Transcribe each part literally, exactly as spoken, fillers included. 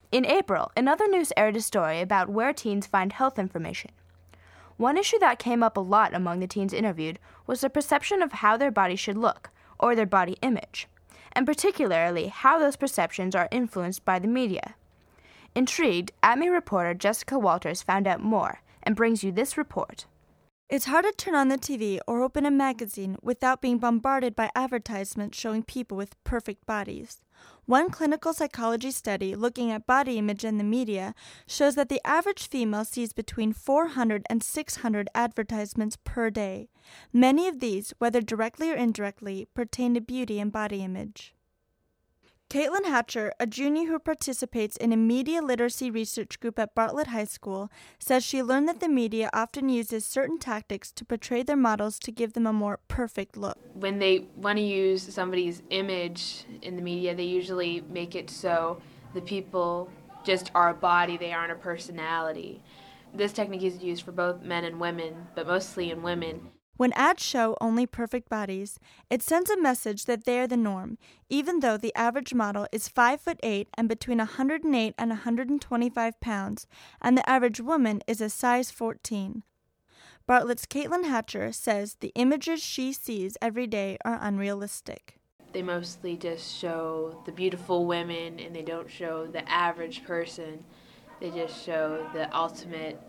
In April, another news aired a story about where teens find health information. One issue that came up a lot among the teens interviewed was the perception of how their body should look, or their body image, and particularly how those perceptions are influenced by the media. Intrigued, A T M I reporter Jessica Walters found out more and brings you this report. It's hard to turn on the T V or open a magazine without being bombarded by advertisements showing people with perfect bodies. One clinical psychology study looking at body image in the media shows that the average female sees between four hundred and six hundred advertisements per day. Many of these, whether directly or indirectly, pertain to beauty and body image. Caitlin Hatcher, a junior who participates in a media literacy research group at Bartlett High School, says she learned that the media often uses certain tactics to portray their models to give them a more perfect look. When they want to use somebody's image in the media, they usually make it so the people just are a body, they aren't a personality. This technique is used for both men and women, but mostly in women. When ads show only perfect bodies, it sends a message that they are the norm, even though the average model is five foot eight and between one hundred eight and one hundred twenty-five pounds, and the average woman is a size fourteen. Bartlett's Caitlin Hatcher says the images she sees every day are unrealistic. They mostly just show the beautiful women, and they don't show the average person. They just show the ultimate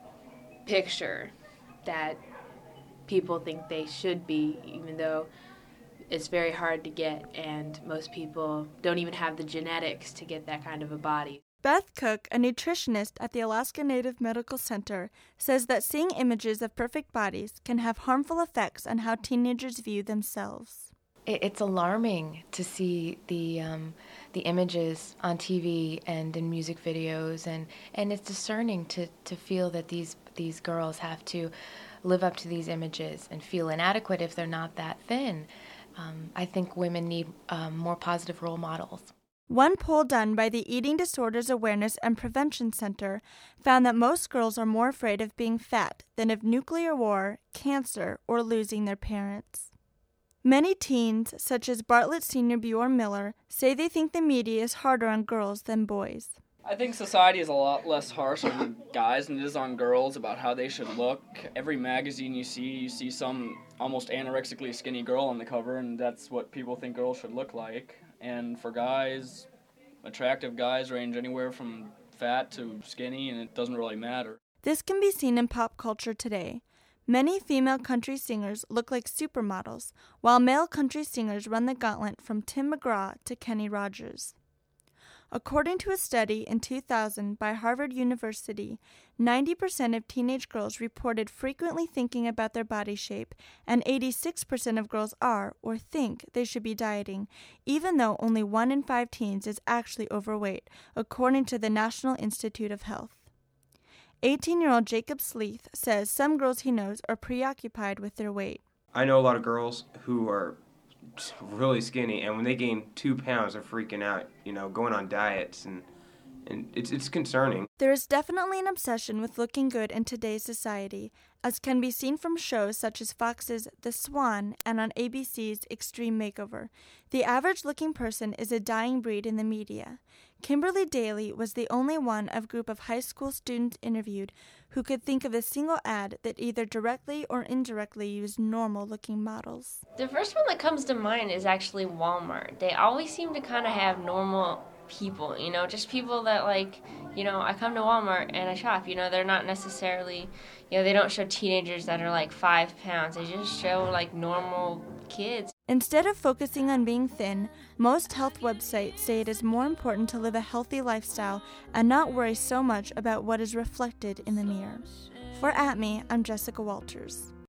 picture that people think they should be, even though it's very hard to get, and most people don't even have the genetics to get that kind of a body. Beth Cook, a nutritionist at the Alaska Native Medical Center, says that seeing images of perfect bodies can have harmful effects on how teenagers view themselves. It's alarming to see the um, the images on T V and in music videos, and, and it's discerning to, to feel that these these girls have to live up to these images and feel inadequate if they're not that thin. Um, I think women need um, more positive role models. One poll done by the Eating Disorders Awareness and Prevention Center found that most girls are more afraid of being fat than of nuclear war, cancer, or losing their parents. Many teens, such as Bartlett senior Bjorn Miller, say they think the media is harder on girls than boys. I think society is a lot less harsh on guys than it is on girls about how they should look. Every magazine you see, you see some almost anorexically skinny girl on the cover, and that's what people think girls should look like. And for guys, attractive guys range anywhere from fat to skinny, and it doesn't really matter. This can be seen in pop culture today. Many female country singers look like supermodels, while male country singers run the gauntlet from Tim McGraw to Kenny Rogers. According to a study in two thousand by Harvard University, ninety percent of teenage girls reported frequently thinking about their body shape, and eighty-six percent of girls are or think they should be dieting, even though only one in five teens is actually overweight, according to the National Institute of Health. eighteen-year-old Jacob Sleeth says some girls he knows are preoccupied with their weight. I know a lot of girls who are really skinny, and when they gain two pounds, they're freaking out, you know, going on diets, and, and it's it's concerning. There is definitely an obsession with looking good in today's society, as can be seen from shows such as Fox's The Swan and on A B C's Extreme Makeover. The average-looking person is a dying breed in the media. Kimberly Daly was the only one of a group of high school students interviewed who could think of a single ad that either directly or indirectly used normal-looking models. The first one that comes to mind is actually Walmart. They always seem to kind of have normal people, you know, just people that, like, you know, I come to Walmart and I shop, you know, they're not necessarily, you know, they don't show teenagers that are like five pounds. They just show like normal kids. Instead of focusing on being thin, most health websites say it is more important to live a healthy lifestyle and not worry so much about what is reflected in the mirror. For A T M I, I'm Jessica Walters.